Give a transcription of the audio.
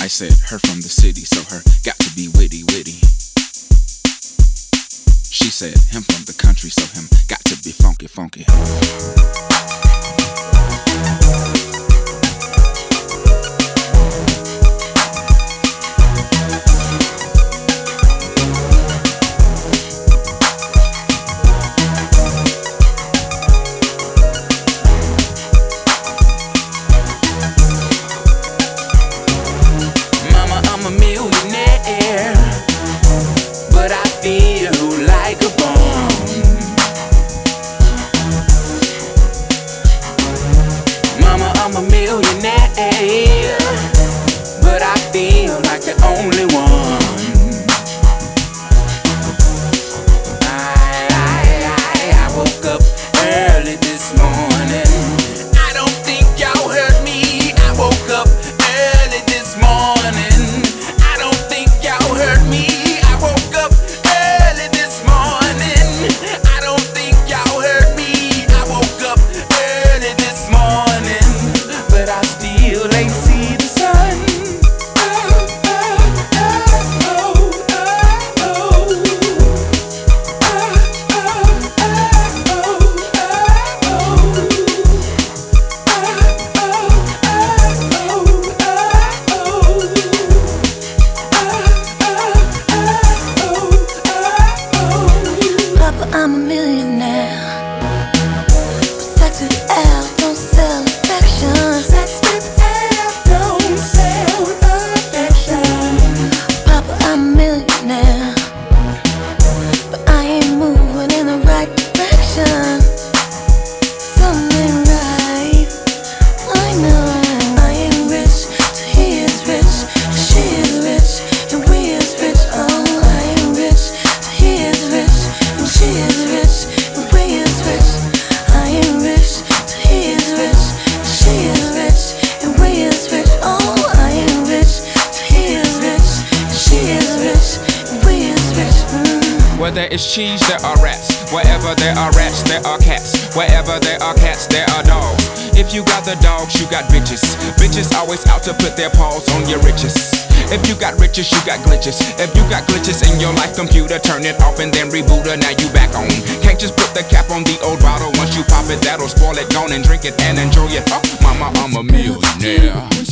I said, her from the city, so her got to be witty, witty. She said, him from the country, so him got to be funky, funky. Mama, I'm a millionaire, but I feel like a bum. Mama, I'm a millionaire, but I feel like the only one. I woke up early this morning. I don't think y'all heard me. I woke up early this morning. I don't think y'all heard me. I woke up early this morning. I don't think y'all heard me. I woke up early this morning, but I still ain't see the sun. Papa, I'm a millionaire, but sex with L don't sell affection. Sex with L don't sell affection. Papa, I'm a millionaire, but I ain't moving in the right direction. Something right, I know. I ain't rich till he is rich, she is rich, and we is rich. Oh, I ain't rich till he is rich, and she is rich, and we is rich. I ain't rich till he is rich, and she is rich, and we is rich. Oh, I ain't rich till he is rich, and she is rich, and we is rich. Where there is cheese, there are rats. Wherever there are rats, there are cats. Wherever there are cats, there are dogs. If you got the dogs, you got bitches. Bitches always out to put their paws on your riches. If you got riches, you got glitches. If you got glitches in your life computer, turn it off and then reboot her. Now you back on. Can't just put the cap on the old bottle. Once you pop it, that'll spoil it. Gone and drink it and enjoy it. Oh, mama, I'm a millionaire.